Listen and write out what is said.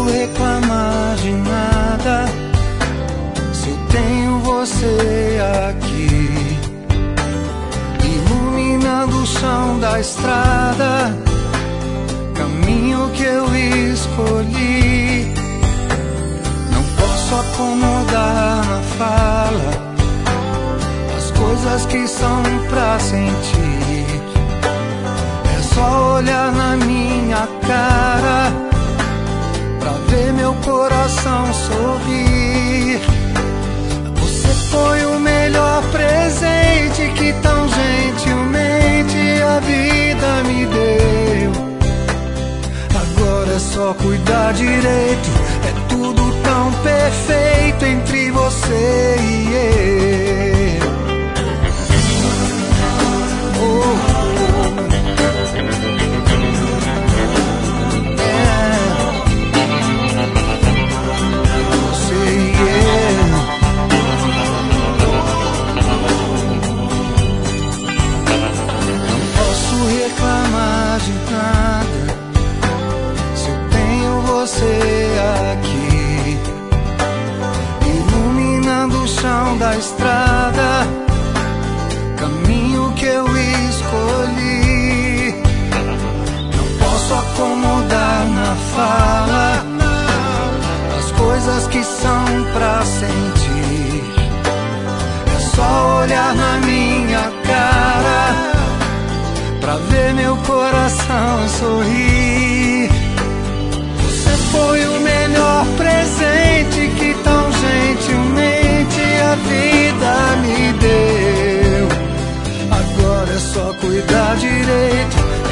reclamar de nada se eu tenho você aqui, iluminando o chão da estrada, caminho que eu escolhi. Não posso acomodar na fala as coisas que são pra sentir. É só olhar na minha cara pra ver meu coração sorrir. Você foi o melhor presente que tão gentilmente a vida me deu. Agora é só cuidar direito, é tudo tão perfeito entre você e eu. Reclamar de nada se eu tenho você aqui, iluminando o chão da estrada, caminho que eu escolhi. Não posso acomodar na fala as coisas que são pra sentir. É só olhar na minha cara pra ver meu coração sorrir. Você foi o melhor presente que tão gentilmente a vida me deu. Agora é só cuidar direito,